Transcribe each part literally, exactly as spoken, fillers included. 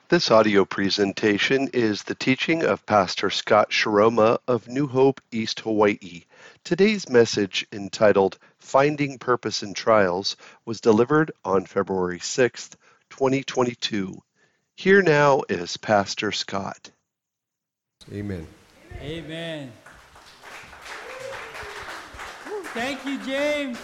This audio presentation is the teaching of Pastor Scott Shiroma of New Hope, East Hawaii. Today's message, entitled Finding Purpose in Trials, was delivered on February sixth, twenty twenty-two. Here now is Pastor Scott. Amen. Amen. Thank you, James.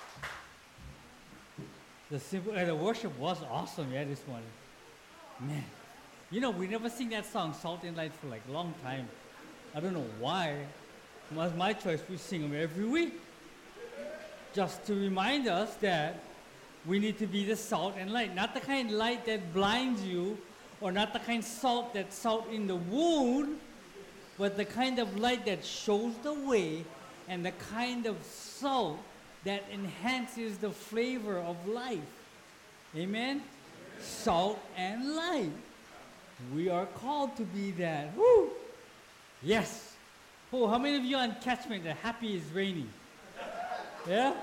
The simple, uh, the worship was awesome, yeah, this morning. Man, you know, we never sing that song, Salt and Light, for like a long time. I don't know why. It was my choice. We sing them every week. Just to remind us that we need to be the salt and light. Not the kind of light that blinds you, or not the kind of salt that's salt in the wound, but the kind of light that shows the way, and the kind of salt that enhances the flavor of life. Amen? Salt and light. We are called to be that. Woo! Yes. Oh, how many of you on catchment are happy it's raining? Yeah?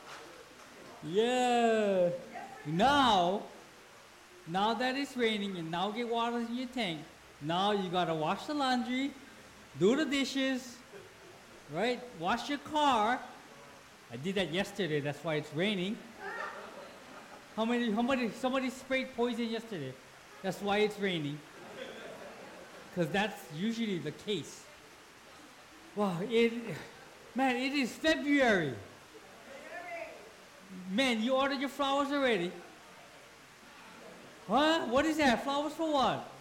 Yeah. Now, now that it's raining and now get water in your tank, now you gotta wash the laundry, do the dishes, right? Wash your car. I did that yesterday, that's why it's raining. How many, how many, somebody sprayed poison yesterday. That's why it's raining. Because that's usually the case. Wow, it, man, it is February. Man, you ordered your flowers already? Huh? What is that? Flowers for what?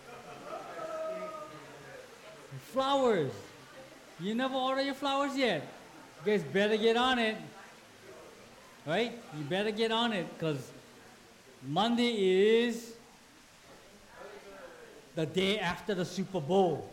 Flowers. You never ordered your flowers yet? You guys better get on it. Right? You better get on it, because Monday is the day after the Super Bowl.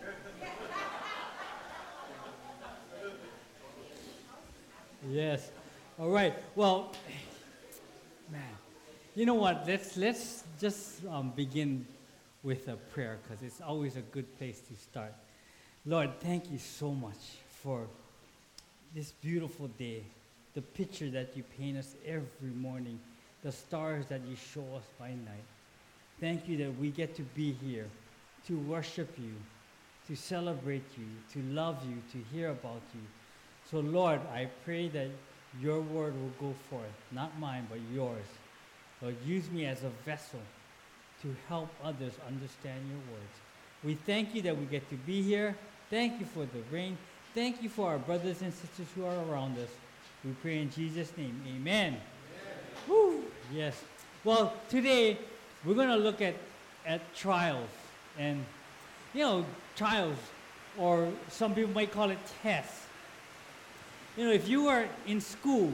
Yes. All right. Well, man, you know what? Let's let's just um, begin with a prayer, because it's always a good place to start. Lord, thank you so much for this beautiful day, the picture that you paint us every morning, the stars that you show us by night. Thank you that we get to be here to worship you, to celebrate you, to love you, to hear about you. So Lord, I pray that your word will go forth, not mine, but yours. Lord, use me as a vessel to help others understand your words. We thank you that we get to be here. Thank you for the rain. Thank you for our brothers and sisters who are around us. We pray in Jesus' name. Amen. Amen. Woo. Yes. Well, today we're going to look at, at trials. And, you know, trials, or some people might call it tests. You know, if you were in school,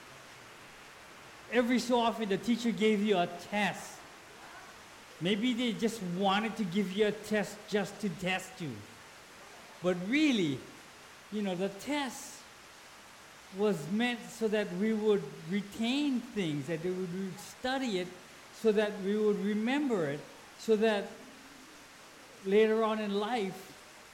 every so often the teacher gave you a test. Maybe they just wanted to give you a test just to test you. But really, you know, the test was meant so that we would retain things, that we would study it, so that we would remember it, so that later on in life,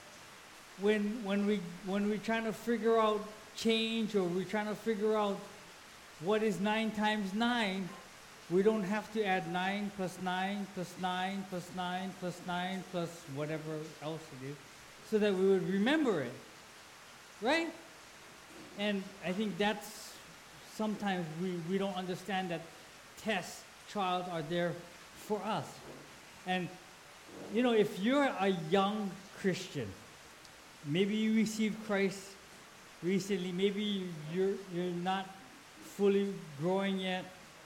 when when we when we're trying to figure out change, or we're trying to figure out what is nine times nine, we don't have to add nine plus nine plus nine plus nine plus nine plus whatever else it is, so that we would remember it, right? And I think that's sometimes we, we don't understand that tests, trials are there for us. And you know, if you're a young Christian, maybe you received Christ recently, maybe you're you're not fully growing yet,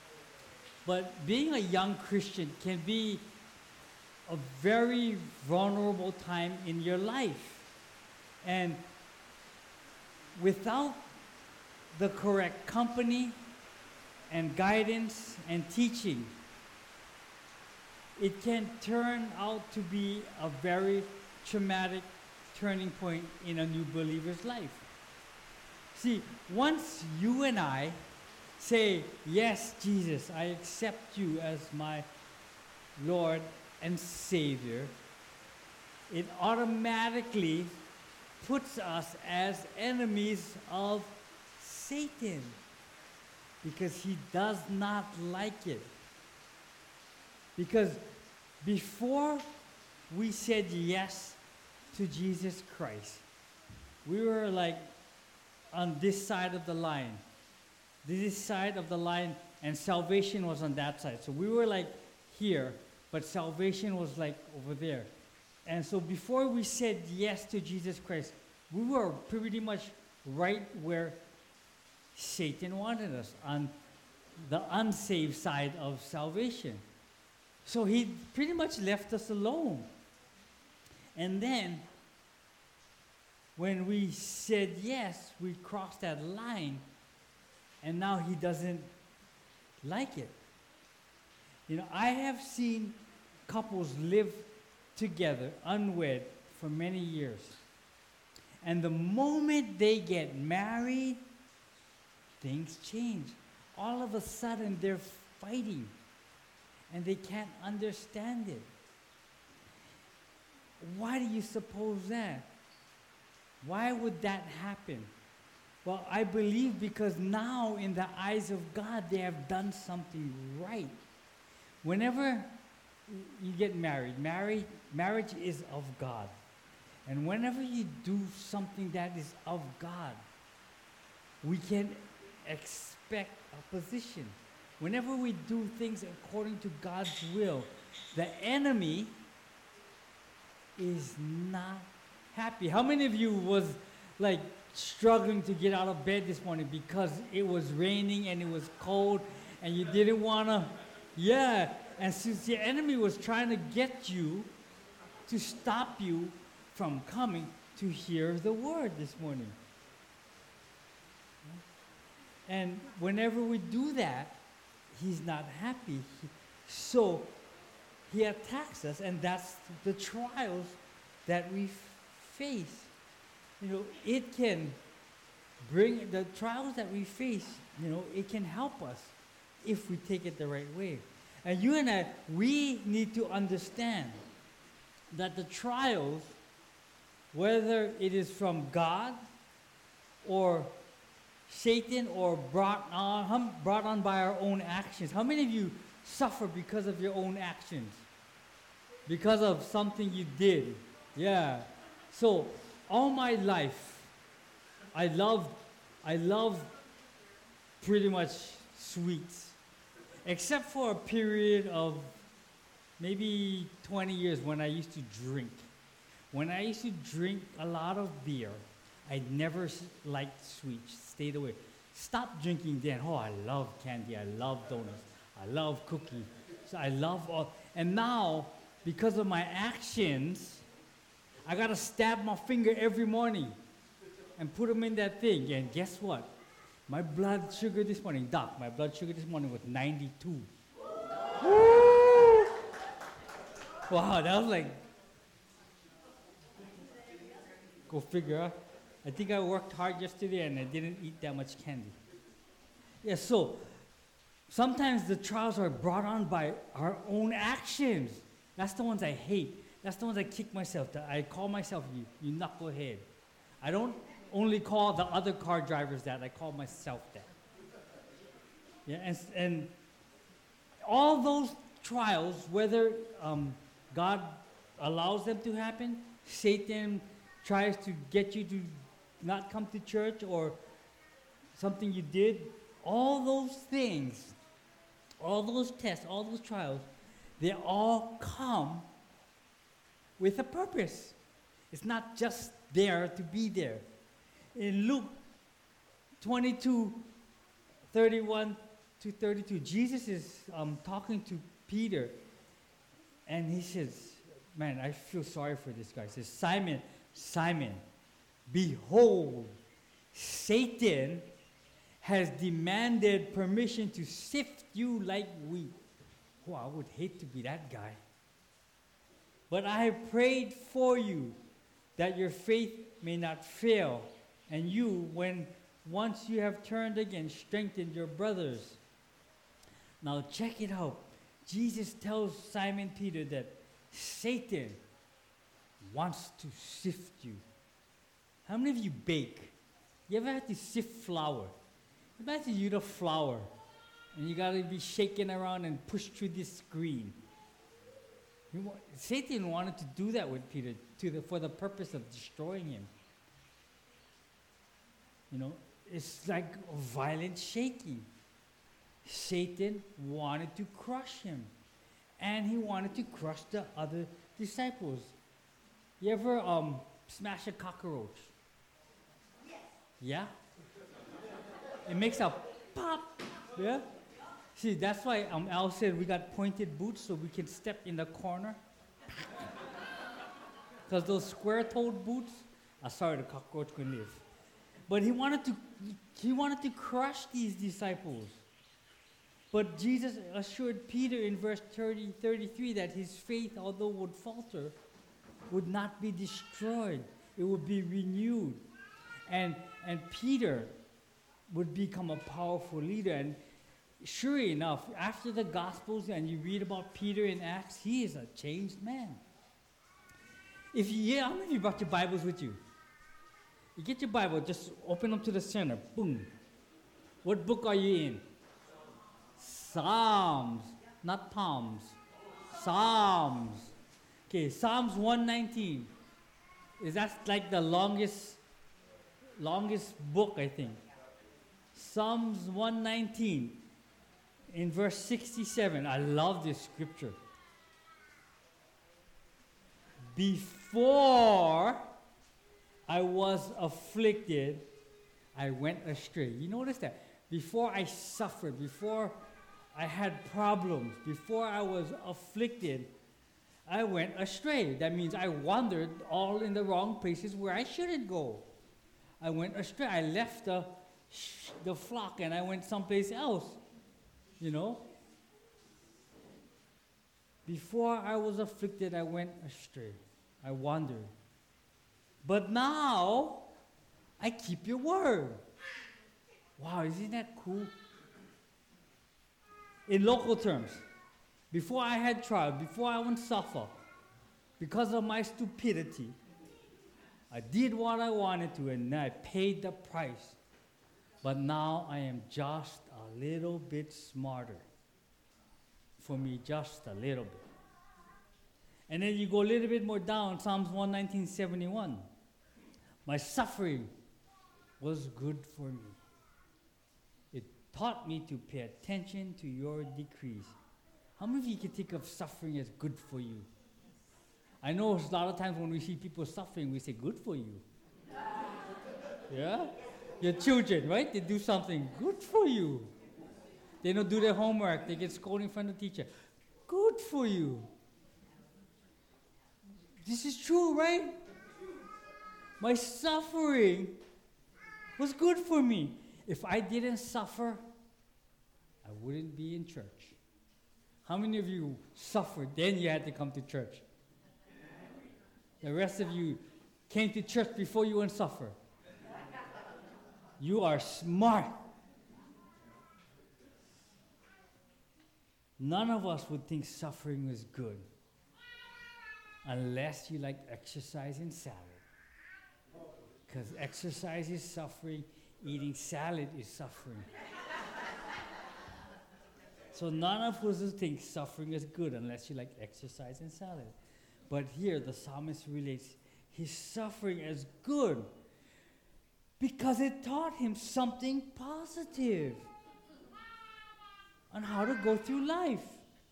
but being a young Christian can be a very vulnerable time in your life. And without the correct company and guidance and teaching, it can turn out to be a very traumatic turning point in a new believer's life. See, once you and I say, yes, Jesus, I accept you as my Lord and Savior, it automatically puts us as enemies of Satan, because he does not like it. Because before we said yes to Jesus Christ, we were like on this side of the line. This side of the line, and salvation was on that side. So we were like here, but salvation was like over there. And so before we said yes to Jesus Christ, we were pretty much right where Satan wanted us, on the unsaved side of salvation. So he pretty much left us alone. And then, when we said yes, we crossed that line, and now he doesn't like it. You know, I have seen couples live together, unwed, for many years. And the moment they get married, things change. All of a sudden, they're fighting, and they can't understand it. Why do you suppose that? Why would that happen? Well, I believe because now, in the eyes of God, they have done something right. Whenever you get married, married, marriage is of God. And whenever you do something that is of God, we can expect opposition. Whenever we do things according to God's will, the enemy is not happy. How many of you was like struggling to get out of bed this morning because it was raining and it was cold and you didn't want to, yeah, and since the enemy was trying to get you to stop you from coming to hear the word this morning. And whenever we do that, he's not happy. He, so he attacks us, and that's the trials that we face. You know, it can bring the trials that we face, you know, it can help us if we take it the right way. And you and I, we need to understand that the trials, whether it is from God or Satan or brought on, hum, brought on by our own actions. How many of you suffer because of your own actions? Because of something you did? Yeah. So, all my life, I loved, I loved pretty much sweets. Except for a period of maybe twenty years when I used to drink. When I used to drink a lot of beer, I never s- liked sweets, stayed away. Stopped drinking then. Oh, I love candy, I love donuts, I love cookies. So I love all, and now, because of my actions, I gotta stab my finger every morning and put them in that thing. And guess what? My blood sugar this morning, Doc, my blood sugar this morning was ninety-two. Woo! Wow, that was like, go figure. Huh? I think I worked hard yesterday and I didn't eat that much candy. Yeah, so sometimes the trials are brought on by our own actions. That's the ones I hate. That's the ones I kick myself. That I call myself you, you knucklehead. I don't only call the other car drivers that, I call myself that. Yeah, and, and all those trials, whether um, God allows them to happen, Satan tries to get you to not come to church, or something you did, all those things, all those tests, all those trials, they all come with a purpose. It's not just there to be there. In Luke twenty-two, thirty-one to thirty-two, Jesus is um, talking to Peter, and he says, man, I feel sorry for this guy. He says, Simon, Simon, behold, Satan has demanded permission to sift you like wheat. Oh, I would hate to be that guy. But I have prayed for you that your faith may not fail, and you, when once you have turned again, strengthen your brothers. Now check it out. Jesus tells Simon Peter that Satan wants to sift you. How many of you bake? You ever had to sift flour? Imagine you the flour, and you gotta be shaking around and push through this screen. He wa- Satan wanted to do that with Peter to the, for the purpose of destroying him. You know, it's like a violent shaking. Satan wanted to crush him. And he wanted to crush the other disciples. You ever um, smash a cockroach? Yes. Yeah? It makes a pop. Yeah? See, that's why um, Al said we got pointed boots so we can step in the corner. Because those square-toed boots, ah, sorry, the cockroach couldn't live. But he wanted to, he wanted to crush these disciples. But Jesus assured Peter in verse thirty, thirty-three that his faith, although would falter, would not be destroyed. It would be renewed. And, and Peter would become a powerful leader. And sure enough, after the Gospels and you read about Peter in Acts, he is a changed man. If you, yeah, how many of you brought your Bibles with you? You get your Bible, just open them to the center. Boom. What book are you in? Psalms, not Palms. Psalms. Okay, Psalms one nineteen. Is that like the longest, longest book, I think? Psalms one nineteen, in verse sixty-seven. I love this scripture. Before I was afflicted, I went astray. You notice that? Before I suffered, before I had problems, before I was afflicted, I went astray. That means I wandered all in the wrong places where I shouldn't go. I went astray. I left the, the flock and I went someplace else. You know? Before I was afflicted, I went astray. I wandered. But now, I keep your word. Wow, isn't that cool? In local terms, before I had trial, before I went suffer, because of my stupidity, I did what I wanted to and I paid the price. But now I am just a little bit smarter. For me, just a little bit. And then you go a little bit more down, Psalms one nineteen seventy-one. My suffering was good for me. It taught me to pay attention to your decrees. How many of you can think of suffering as good for you? I know a lot of times when we see people suffering, we say, good for you. Yeah? Your children, right? They do something good for you. They don't do their homework. They get scolded in front of the teacher. Good for you. This is true, right? My suffering was good for me. If I didn't suffer, I wouldn't be in church. How many of you suffered, then you had to come to church? The rest of you came to church before you went suffer. You are smart. None of us would think suffering was good unless you like exercise and salad. Because exercise is suffering, eating salad is suffering. So none of us would think suffering is good unless you like exercise and salad. But here the psalmist relates his suffering as good because it taught him something positive on how to go through life.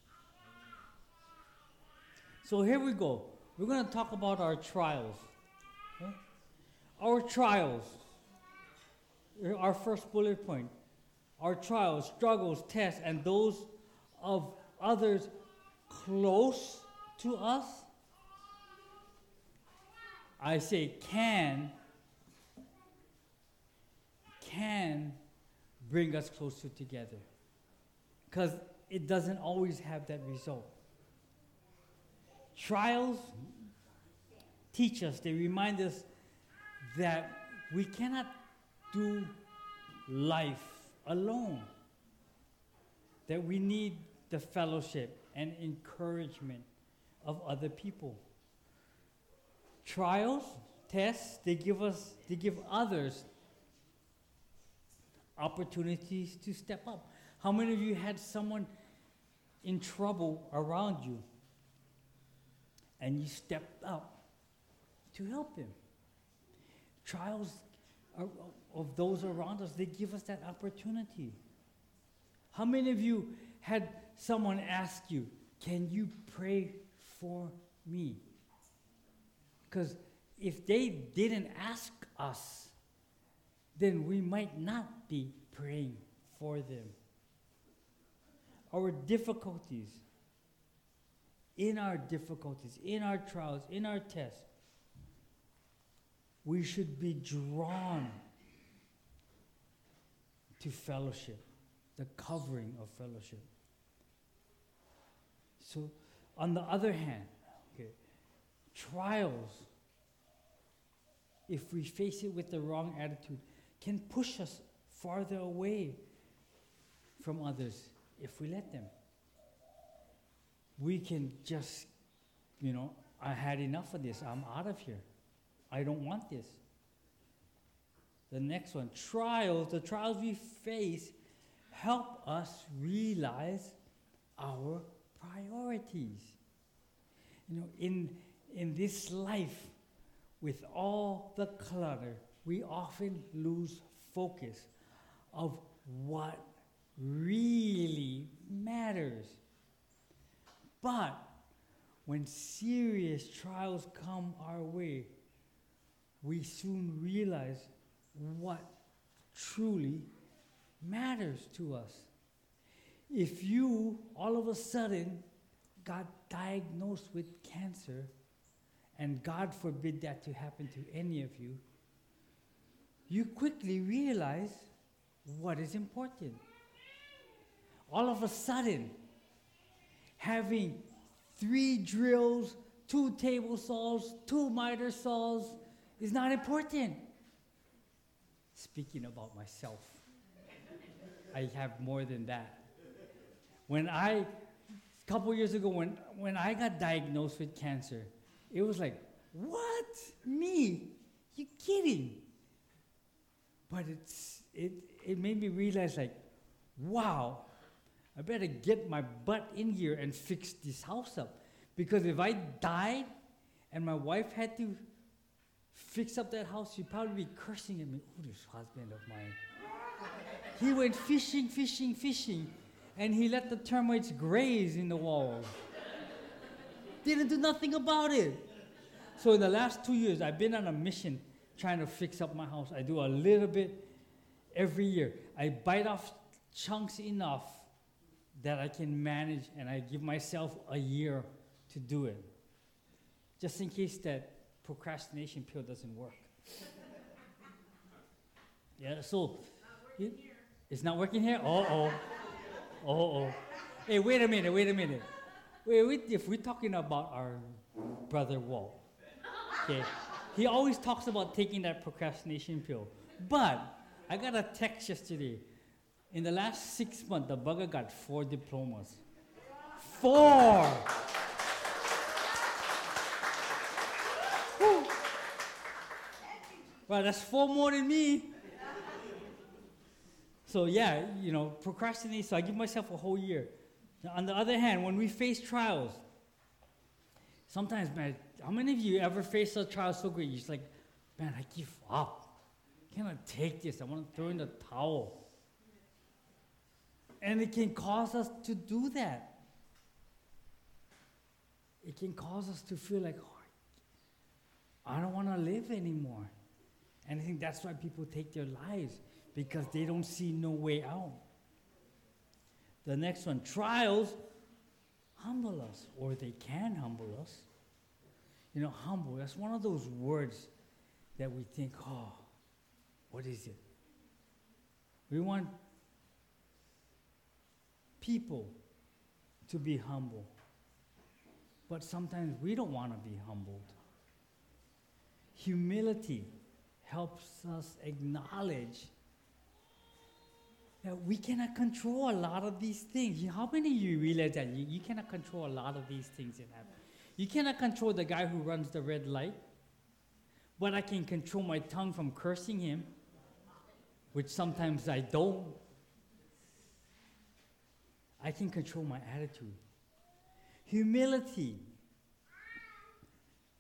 So here we go. We're going to talk about our trials. Okay? Our trials. Our first bullet point. Our trials, struggles, tests, and those of others close to us, I say can, can bring us closer together. Because it doesn't always have that result. Trials teach us, they remind us that we cannot do life alone. That we need the fellowship and encouragement of other people. Trials, tests, they give us, they give others opportunities to step up. How many of you had someone in trouble around you? and you stepped up to help him. Trials are, of those around us, they give us that opportunity. How many of you had someone ask you, can you pray for me? Because if they didn't ask us, then we might not be praying for them. Our difficulties, in our difficulties, in our trials, in our tests, we should be drawn to fellowship, the covering of fellowship. So, on the other hand, okay, trials, if we face it with the wrong attitude, can push us farther away from others if we let them. We can just, you know, I had enough of this. I'm out of here. I don't want this. The next one, trials. The trials we face help us realize our priorities. You know, in, in this life, with all the clutter, we often lose focus of what really matters. But when serious trials come our way, we soon realize what truly matters to us. If you all of a sudden got diagnosed with cancer, and God forbid that to happen to any of you, you quickly realize what is important. All of a sudden, having three drills, two table saws, two miter saws is not important. Speaking about myself, I have more than that. When I, a couple years ago, when, when I got diagnosed with cancer, it was like, what? Me? You kidding? But it's it it made me realize, like, wow, I better get my butt in here and fix this house up. Because if I died and my wife had to fix up that house, she'd probably be cursing at me. Oh, this husband of mine. He went fishing, fishing, fishing, and he let the termites graze in the walls. Didn't do nothing about it. So in the last two years, I've been on a mission trying to fix up my house. I do a little bit every year. I bite off chunks enough that I can manage, and I give myself a year to do it. Just in case that procrastination pill doesn't work. Yeah, so it, it's not working here? Uh-oh. Uh-oh. Hey, wait a minute, wait a minute. Wait, wait, if we're talking about our brother Walt, okay, he always talks about taking that procrastination pill. But I got a text yesterday. In the last six months, the bugger got four diplomas. Four! Whew. Well, that's four more than me. So yeah, you know, procrastinate, so I give myself a whole year. Now, on the other hand, when we face trials, sometimes, man, how many of you ever face a trial so great, you're just like, man, I give up. I cannot take this. I want to throw in the towel. And it can cause us to do that. It can cause us to feel like, oh, I don't want to live anymore. And I think that's why people take their lives, because they don't see no way out. The next one, trials humble us, or they can humble us. You know, humble, that's one of those words that we think, oh, what is it? We want people to be humble, but sometimes we don't want to be humbled. Humility helps us acknowledge that we cannot control a lot of these things. How many of you realize that you, you cannot control a lot of these things that happen? You cannot control the guy who runs the red light, but I can control my tongue from cursing him, which sometimes I don't. I can control my attitude. Humility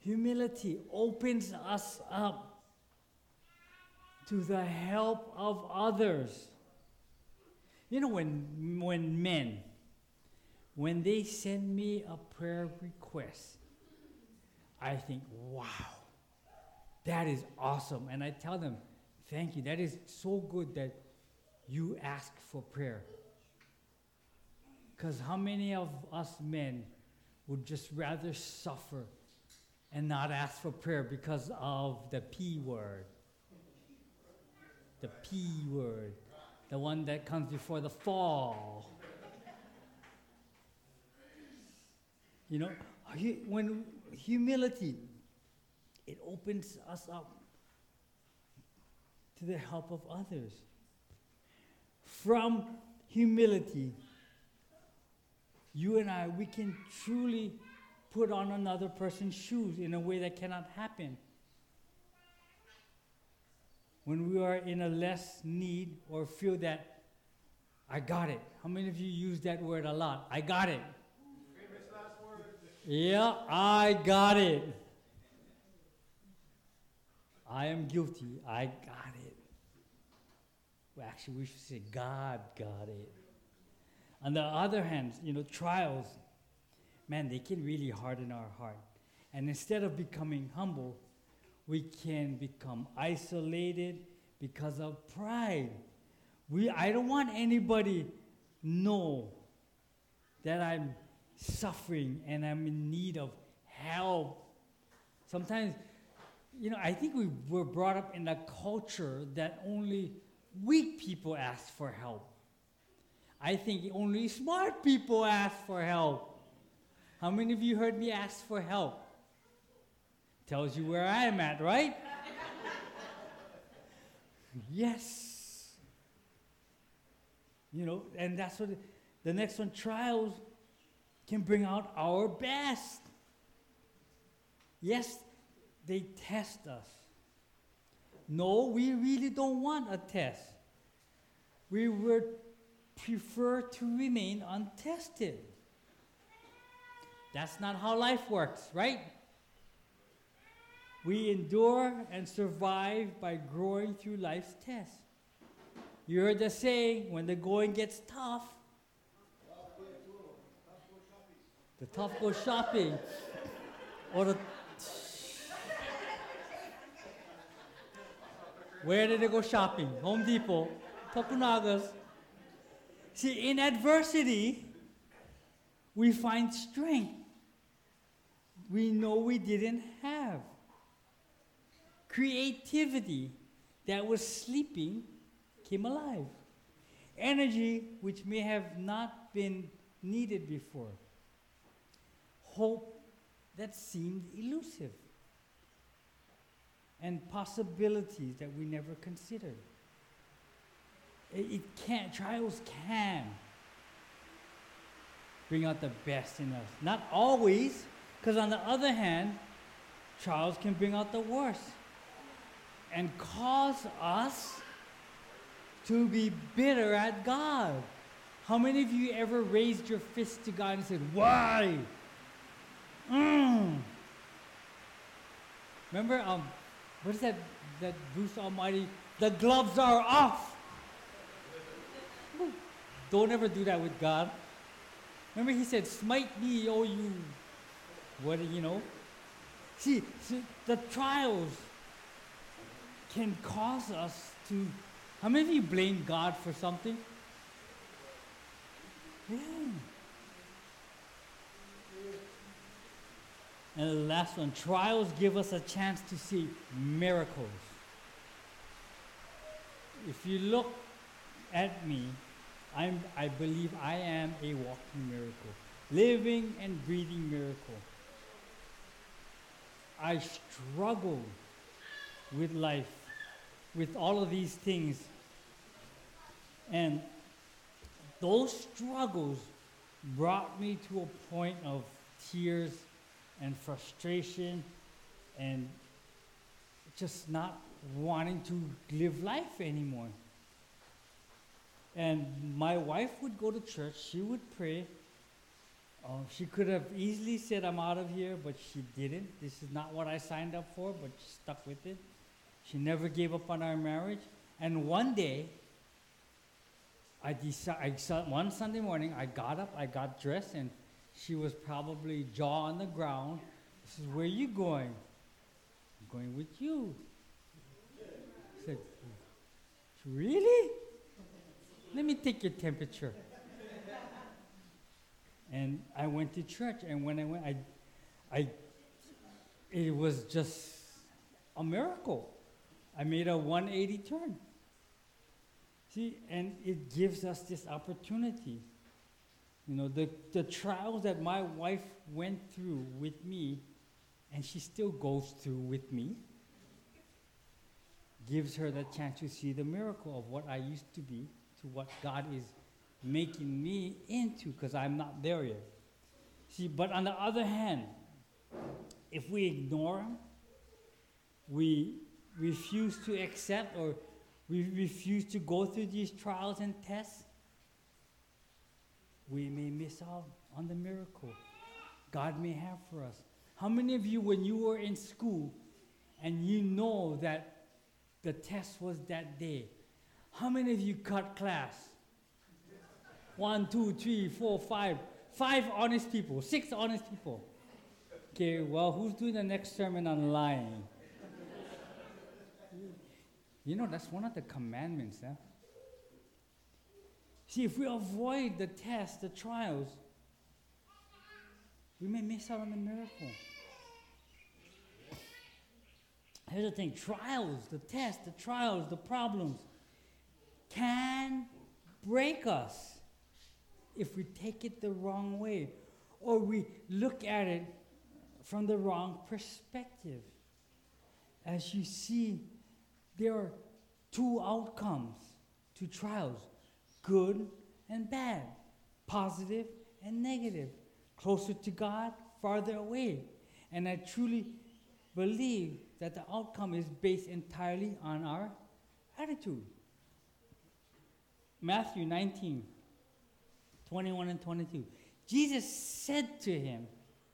Humility opens us up to the help of others. You know, when, when men, when they send me a prayer request, I think, wow, that is awesome. And I tell them, thank you. That is so good that you ask for prayer. Because how many of us men would just rather suffer and not ask for prayer because of the P word? The P word. The one that comes before the fall. You know, when humility, it opens us up to the help of others. From humility, you and I, we can truly put on another person's shoes in a way that cannot happen. When we are in a less need or feel that, I got it. How many of you use that word a lot? I got it. Famous last word. Yeah, I got it. I am guilty. I got it. Well, actually, we should say God got it. On the other hand, you know, trials, man, they can really harden our heart. And instead of becoming humble, we can become isolated because of pride. We, I don't want anybody know that I'm suffering and I'm in need of help. Sometimes, you know, I think we were brought up in a culture that only weak people ask for help. I think only smart people ask for help. How many of you heard me ask for help? Tells you where I am at, right? Yes. You know, and that's what, it, the next one, trials can bring out our best. Yes, they test us. No, we really don't want a test. We would prefer to remain untested. That's not how life works, right? We endure and survive by growing through life's tests. You heard the saying, when the going gets tough, the tough go shopping. Or the where did they go shopping? Home Depot, Tokunaga's. See, in adversity, we find strength we know we didn't have. Creativity that was sleeping came alive. Energy which may have not been needed before. Hope that seemed elusive. And possibilities that we never considered. It, it can, trials can bring out the best in us. Not always, because on the other hand, trials can bring out the worst and cause us to be bitter at God. How many of you ever raised your fist to God and said, why? Mm. Remember, um, what is that, that Bruce Almighty? The gloves are off. Don't ever do that with God. Remember he said, smite me, oh you, what do you know? See, see, the trials can cause us to, how many of you blame God for something? Yeah. And the last one, trials give us a chance to see miracles. If you look at me, I'm, I believe I am a walking miracle, living and breathing miracle. I struggle with life, with all of these things. And those struggles brought me to a point of tears and frustration and just not wanting to live life anymore. And my wife would go to church, she would pray, Oh, she could have easily said, I'm out of here, but she didn't. This is not what I signed up for, but she stuck with it. She never gave up on our marriage. And one day, I decided, one Sunday morning, I got up, I got dressed, and she was probably jaw on the ground. This is where you going? I'm going with you. I said, really? Let me take your temperature. And I went to church, and when I went, I, I, it was just a miracle. I made a one eighty turn. See, and it gives us this opportunity. You know, the, the trials that my wife went through with me, and she still goes through with me, gives her the chance to see the miracle of what I used to be to what God is making me into, because I'm not there yet. See, but on the other hand, if we ignore him, we refuse to accept, or we refuse to go through these trials and tests, we may miss out on the miracle God may have for us. How many of you, when you were in school and you know that the test was that day, how many of you cut class? One, two, three, four, five. Five honest people. Six honest people. Okay, well, who's doing the next sermon on lying? You know, that's one of the commandments, huh? See, if we avoid the tests, the trials, we may miss out on the miracle. Here's the thing, trials, the tests, the trials, the problems can break us if we take it the wrong way, or we look at it from the wrong perspective. As you see, there are two outcomes to trials, good and bad, positive and negative, closer to God, farther away. And I truly believe that the outcome is based entirely on our attitude. Matthew nineteen, twenty-one and twenty-two. Jesus said to him,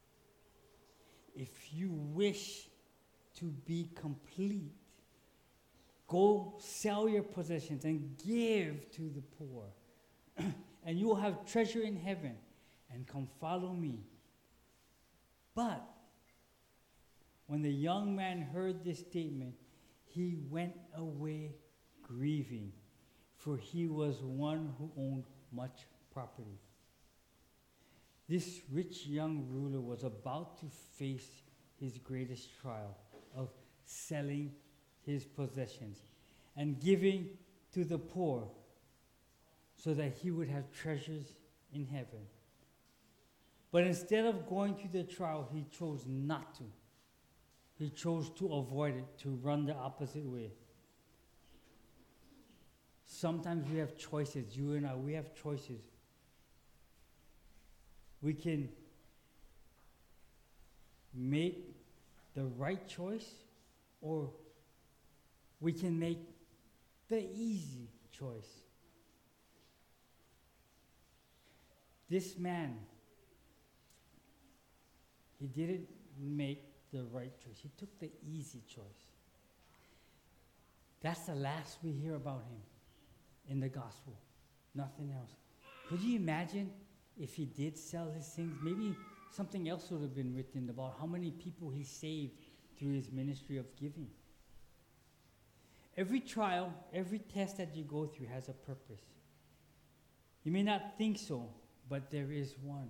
if you wish to be complete, go sell your possessions and give to the poor, and you will have treasure in heaven, and come follow me. But when the young man heard this statement, he went away grieving, for he was one who owned much property. This rich young ruler was about to face his greatest trial of selling his possessions and giving to the poor so that he would have treasures in heaven. But instead of going to the trial, he chose not to. He chose to avoid it, to run the opposite way. Sometimes we have choices. You and I, we have choices. We can make the right choice, or we can make the easy choice. This man, he didn't make the right choice. He took the easy choice. That's the last we hear about him in the gospel. Nothing else. Could you imagine if he did sell his things? Maybe something else would have been written about how many people he saved through his ministry of giving. Every trial, every test that you go through has a purpose. You may not think so, but there is one.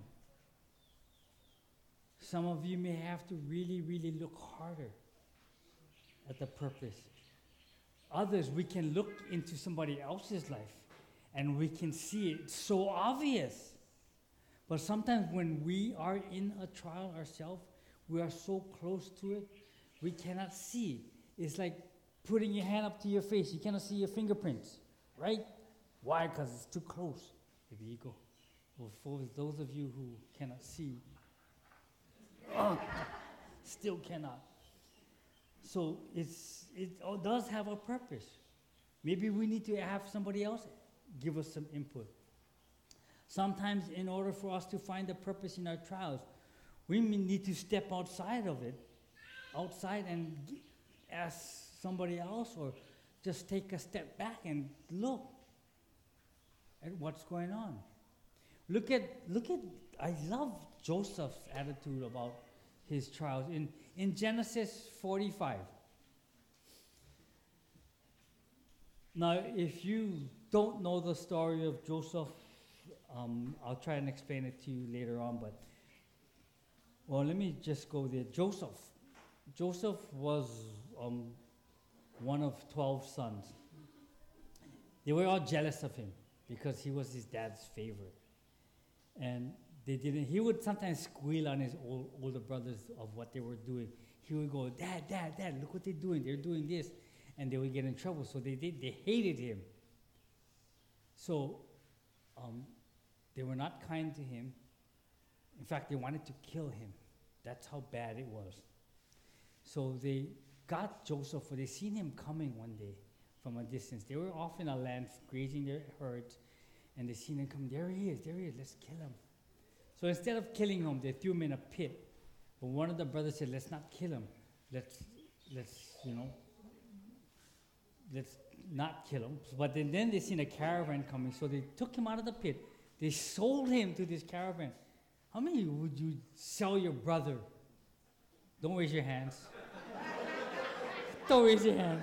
Some of you may have to really, really look harder at the purpose. Others, we can look into somebody else's life and we can see it so obvious. But sometimes when we are in a trial ourselves, we are so close to it, we cannot see. It's like putting your hand up to your face. You cannot see your fingerprints, right? Why? Because it's too close. Here you go. Well, for those of you who cannot see, oh, still cannot. So it's it does have a purpose. Maybe we need to have somebody else give us some input. Sometimes, in order for us to find the purpose in our trials, we may need to step outside of it, outside and g- ask somebody else, or just take a step back and look at what's going on. Look at, look at, I love Joseph's attitude about his trials. In, in Genesis forty-five, now if you don't know the story of Joseph, um, I'll try and explain it to you later on, but, well, let me just go there. Joseph. Joseph was um, one of twelve sons. They were all jealous of him because he was his dad's favorite. And they didn't, he would sometimes squeal on his old, older brothers of what they were doing. He would go, Dad, Dad, Dad, look what they're doing. They're doing this. And they would get in trouble. So they did, they hated him. So um, they were not kind to him. In fact, they wanted to kill him. That's how bad it was. So they got Joseph, for they seen him coming one day from a distance. They were off in a land grazing their herds, and they seen him come. There he is, there he is, let's kill him. So instead of killing him, they threw him in a pit. But one of the brothers said, let's not kill him. Let's, let's, you know, let's not kill him. But then, then they seen a caravan coming, so they took him out of the pit. They sold him to this caravan. How many would you sell your brother? Don't raise your hands. Don't raise your hands.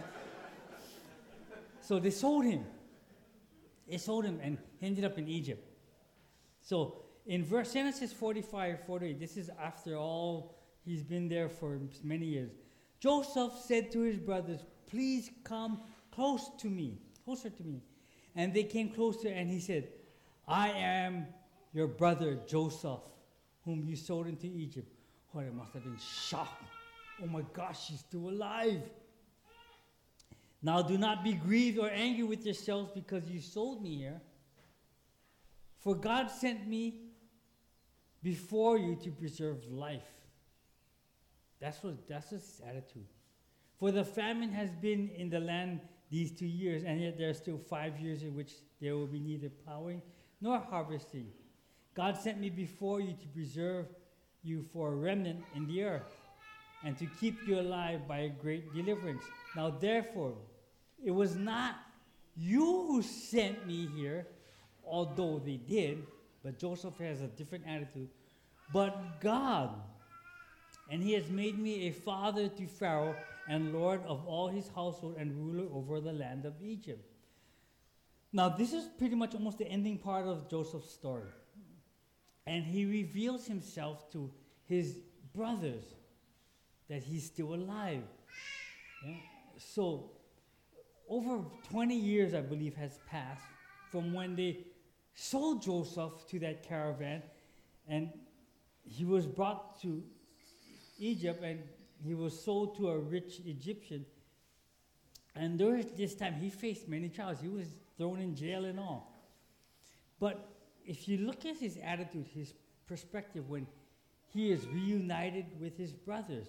So they sold him. They sold him, and he ended up in Egypt. So in verse Genesis forty-five, forty-eight, this is after all, he's been there for many years. Joseph said to his brothers, please come close to me, closer to me. And they came closer, and he said, I am your brother Joseph, whom you sold into Egypt. Oh, they must have been shocked. Oh my gosh, she's still alive. Now do not be grieved or angry with yourselves because you sold me here. For God sent me before you to preserve life. That's what that's his attitude. For the famine has been in the land these two years, and yet there are still five years in which there will be neither plowing nor harvesting. God sent me before you to preserve you for a remnant in the earth, and to keep you alive by a great deliverance. Now therefore, it was not you who sent me here, although they did, but Joseph has a different attitude, but God. And he has made me a father to Pharaoh and lord of all his household and ruler over the land of Egypt. Now this is pretty much almost the ending part of Joseph's story. And he reveals himself to his brothers that he's still alive. Yeah? So over twenty years, I believe, has passed from when they sold Joseph to that caravan, and he was brought to Egypt, and he was sold to a rich Egyptian. And during this time, he faced many trials. He was thrown in jail and all. But if you look at his attitude, his perspective, when he is reunited with his brothers,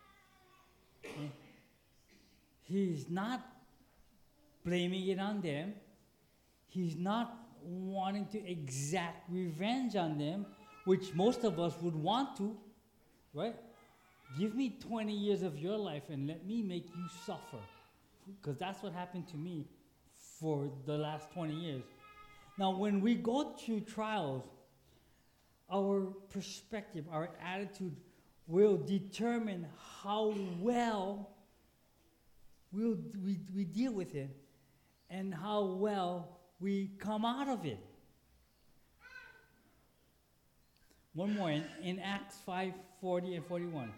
he's not blaming it on them. He's not wanting to exact revenge on them, which most of us would want to, right? Give me twenty years of your life and let me make you suffer. Because that's what happened to me for the last twenty years. Now, when we go through trials, our perspective, our attitude will determine how well we'll, we, we deal with it and how well we come out of it. One more, in, in Acts five, forty and forty-one.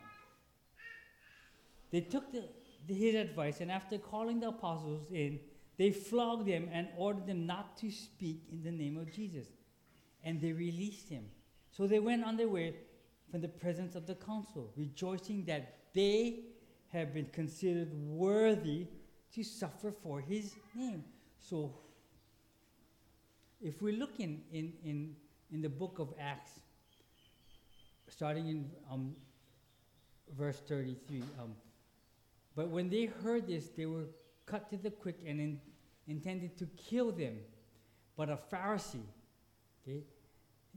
They took the, the, his advice, and after calling the apostles in, they flogged them and ordered them not to speak in the name of Jesus. And they released him. So they went on their way from the presence of the council, rejoicing that they have been considered worthy to suffer for his name. So if we look in, in, in, in the book of Acts, starting in um, verse thirty-three, um, but when they heard this, they were cut to the quick and in, intended to kill them. But a Pharisee, okay,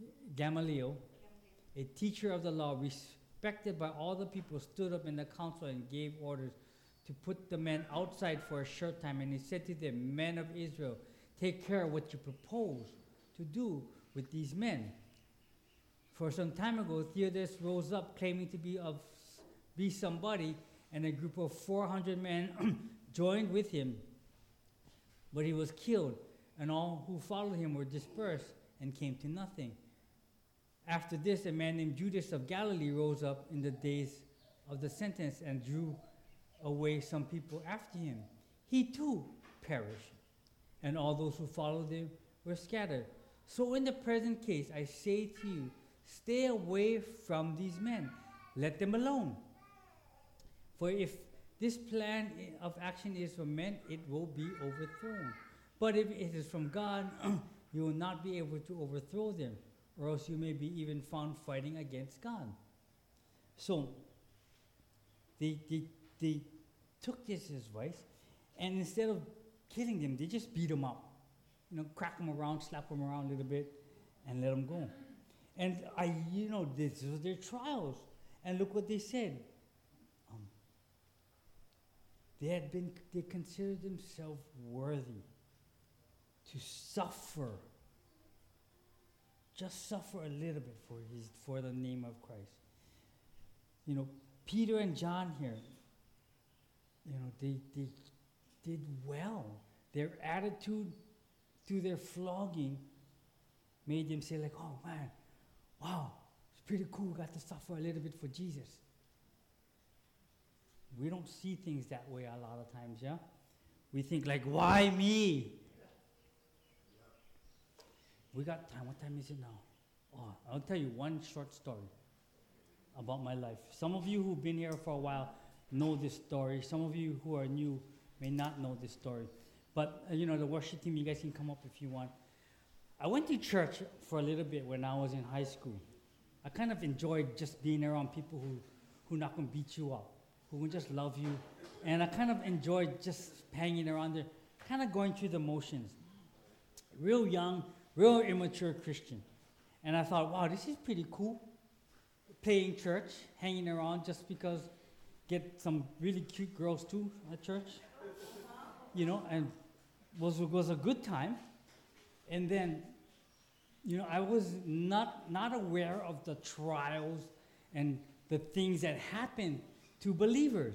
Gamaliel, a teacher of the law, respected by all the people, stood up in the council and gave orders to put the men outside for a short time. And he said to them, "Men of Israel, take care of what you propose to do with these men." For some time ago, Theudas rose up claiming to be of be somebody, and a group of four hundred men joined with him. But he was killed, and all who followed him were dispersed and came to nothing. After this, a man named Judas of Galilee rose up in the days of the sentence and drew away some people after him. He too perished, and all those who followed him were scattered. So in the present case, I say to you, stay away from these men. Let them alone. For if this plan of action is from men, it will be overthrown. But if it is from God, you will not be able to overthrow them, or else you may be even found fighting against God. So they, they, they took this advice, and instead of killing them, they just beat them up. You know, crack them around, slap them around a little bit, and let them go. And I, you know, this was their trials. And look what they said. Um, they had been, they considered themselves worthy to suffer, just suffer a little bit for his, for the name of Christ. You know, Peter and John here, you know, they, they did well. Their attitude to their flogging made them say like, "Oh man, wow, it's pretty cool, got to suffer a little bit for Jesus." We don't see things that way a lot of times, yeah? We think like, why me? We got time. What time is it now? Oh, I'll tell you one short story about my life. Some of you who've been here for a while know this story. Some of you who are new may not know this story. But, uh, you know, the worship team, you guys can come up if you want. I went to church for a little bit when I was in high school. I kind of enjoyed just being around people who, who not going to beat you up, who will just love you. And I kind of enjoyed just hanging around there, kind of going through the motions. Real young, real immature Christian. And I thought, wow, this is pretty cool. Playing church, hanging around just because, get some really cute girls too at church. You know, and was was a good time. And then, you know, I was not not aware of the trials and the things that happen to believers.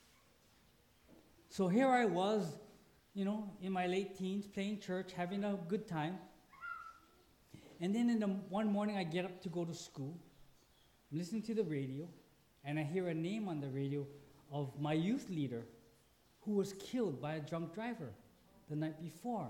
So here I was, you know, in my late teens, playing church, having a good time. And then in the one morning, I get up to go to school. I'm listening to the radio, and I hear a name on the radio of my youth leader who was killed by a drunk driver the night before.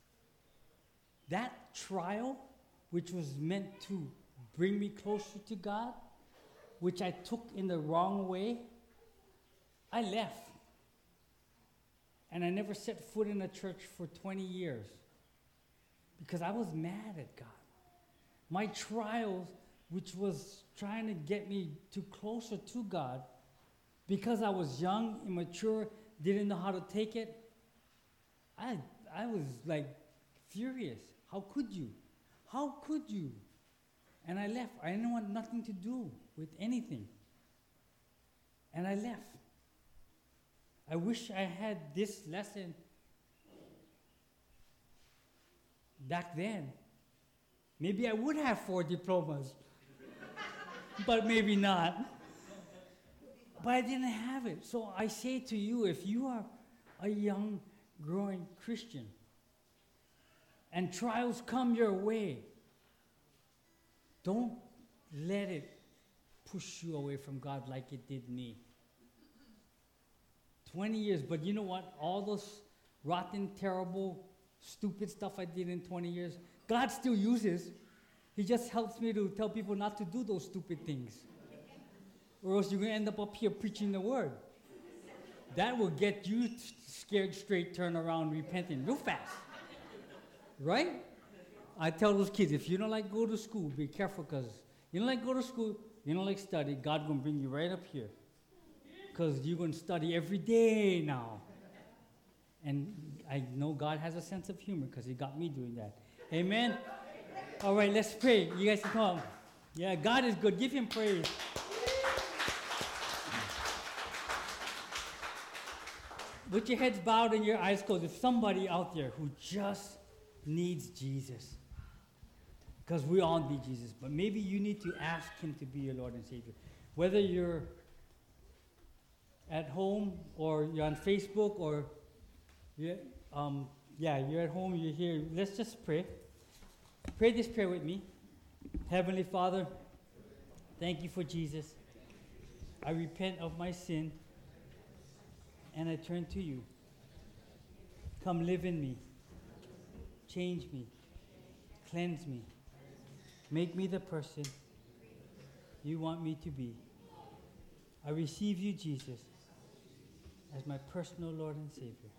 That trial, which was meant to bring me closer to God, which I took in the wrong way, I left. And I never set foot in a church for twenty years because I was mad at God. My trials, which was trying to get me to closer to God, because I was young, immature, didn't know how to take it, I I was like furious. How could you? How could you? And I left. I didn't want nothing to do with anything. And I left. I wish I had this lesson back then. Maybe I would have four diplomas, but maybe not. But I didn't have it. So I say to you, if you are a young, growing Christian, and trials come your way, don't let it push you away from God like it did me. twenty years, but you know what? All those rotten, terrible, stupid stuff I did in twenty years, God still uses. He just helps me to tell people not to do those stupid things. Or else you're going to end up up here preaching the word. That will get you t- scared straight, turn around, repenting real fast. Right? I tell those kids, if you don't like go to school, be careful, because you don't like go to school, you don't like study, God going to bring you right up here. Because you're going to study every day now. And I know God has a sense of humor because he got me doing that. Amen? All right, let's pray. You guys can come. Yeah, God is good. Give him praise. With your heads bowed and your eyes closed, there's somebody out there who just needs Jesus. Because we all need Jesus. But maybe you need to ask him to be your Lord and Savior. Whether you're at home or you're on Facebook or you're, um, yeah, you're at home, you're here. Let's just pray. Pray this prayer with me. Heavenly Father, thank you for Jesus. I repent of my sin and I turn to you. Come live in me. Change me. Cleanse me. Make me the person you want me to be. I receive you, Jesus, as my personal Lord and Savior.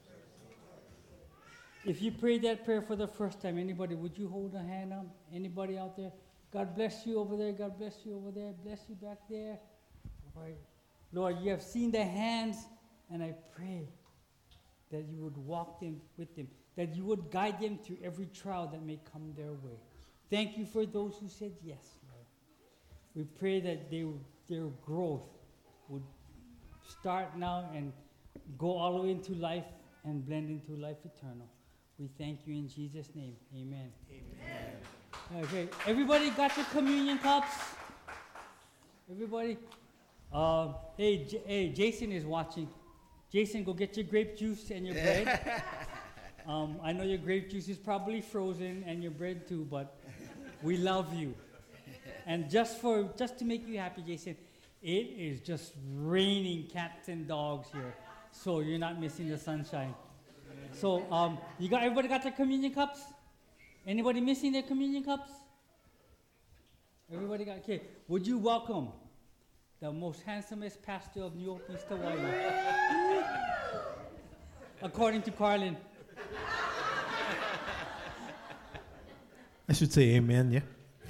If you prayed that prayer for the first time, anybody, would you hold a hand up? Anybody out there? God bless you over there. God bless you over there. Bless you back there. All right. Lord, you have seen the hands, and I pray that you would walk them with them, that you would guide them through every trial that may come their way. Thank you for those who said yes, Lord. We pray that they, their growth would start now and go all the way into life and blend into life eternal. We thank you in Jesus' name. Amen. Amen. Okay, everybody got your communion cups? Everybody? Uh, hey, J- hey, Jason is watching. Jason, go get your grape juice and your bread. um, I know your grape juice is probably frozen and your bread too, but we love you. And just for just to make you happy, Jason, it is just raining cats and dogs here, so you're not missing the sunshine. So, um, you got everybody got their communion cups? Anybody missing their communion cups? Everybody got, okay. Would you welcome the most handsomest pastor of New Hope East Hawaii? According to Carlin. I should say amen, yeah?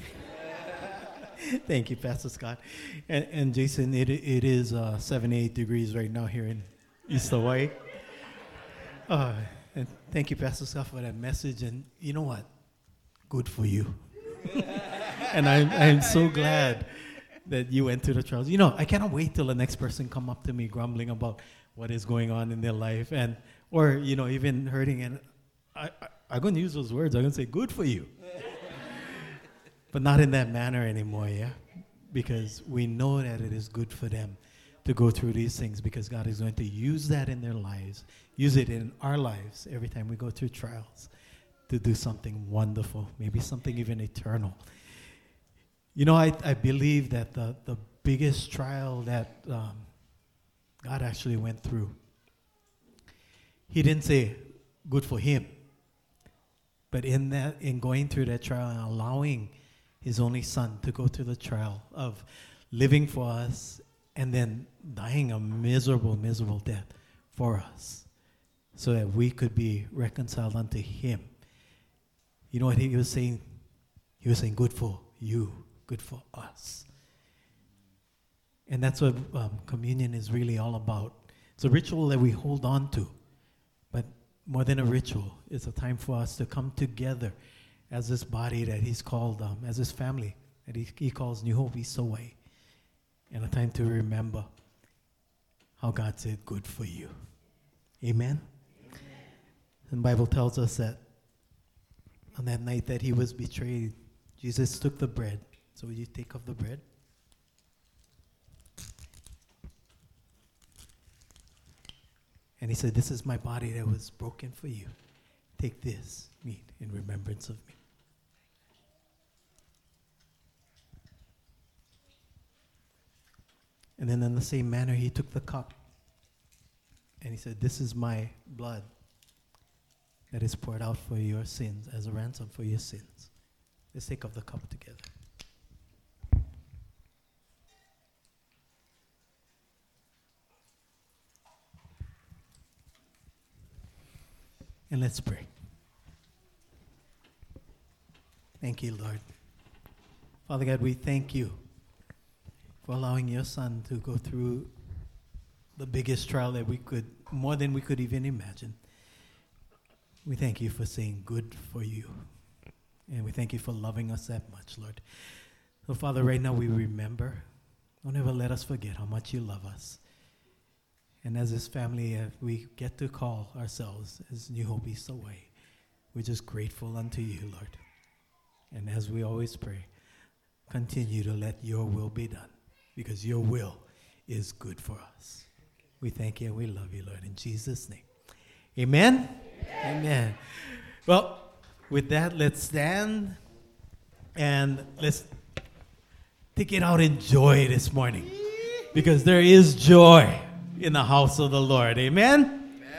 Thank you, Pastor Scott. And, and Jason, it it is uh, seventy-eight degrees right now here in East Hawaii. Uh, and thank you, Pastor Scott, for that message. And you know what? Good for you. And I'm, I'm so glad that you went through the trials. You know, I cannot wait till the next person come up to me grumbling about what is going on in their life, and or, you know, even hurting. And I, I, I'm going to use those words. I'm going to say, good for you. But not in that manner anymore, yeah? Because we know that it is good for them to go through these things, because God is going to use that in their lives, use it in our lives every time we go through trials to do something wonderful, maybe something even eternal. You know, I, I believe that the, the biggest trial that um, God actually went through, he didn't say good for him, but in that, in going through that trial and allowing his only son to go through the trial of living for us and then dying a miserable, miserable death for us so that we could be reconciled unto him. You know what he was saying? He was saying, good for you, good for us. And that's what um, communion is really all about. It's a ritual that we hold on to, but more than a ritual, it's a time for us to come together as this body that he's called, um, as his family that he, he calls New Hope East Hawaii, and a time to remember how God said, good for you. Amen? Amen. And the Bible tells us that on that night that he was betrayed, Jesus took the bread. So will you take of the bread? And he said, this is my body that was broken for you. Take this, meat, in remembrance of me. And then in the same manner, he took the cup. And he said, this is my blood that is poured out for your sins, as a ransom for your sins. Let's take of the cup together. And let's pray. Thank you, Lord. Father God, we thank you for allowing your son to go through the biggest trial that we could, more than we could even imagine. We thank you for saying good for you. And we thank you for loving us that much, Lord. So, Father, right now we remember. Don't ever let us forget how much you love us. And as this family, uh, we get to call ourselves as New Hope East Hawaii. We're just grateful unto you, Lord. And as we always pray, continue to let your will be done, because your will is good for us. We thank you and we love you, Lord, in Jesus' name. Amen? Amen. Amen. Well, with that, let's stand and let's take it out in joy this morning, because there is joy in the house of the Lord. Amen?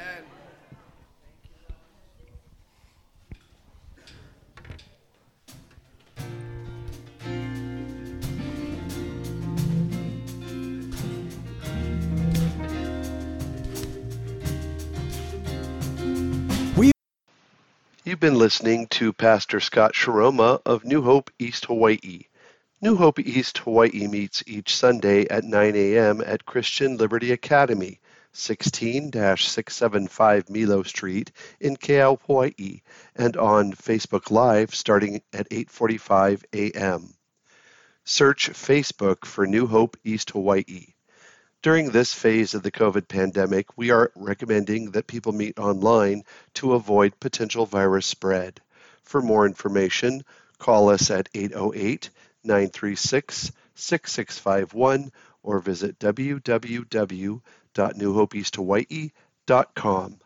You've been listening to Pastor Scott Shiroma of New Hope East Hawaii. New Hope East Hawaii meets each Sunday at nine a.m. at Christian Liberty Academy, sixteen six seventy-five Milo Street in Keau, Hawaii, and on Facebook Live starting at eight forty-five a.m. Search Facebook for New Hope East Hawaii. During this phase of the COVID pandemic, we are recommending that people meet online to avoid potential virus spread. For more information, call us at eight oh eight, nine three six, six six five one or visit w w w dot new hope east hawaii dot com.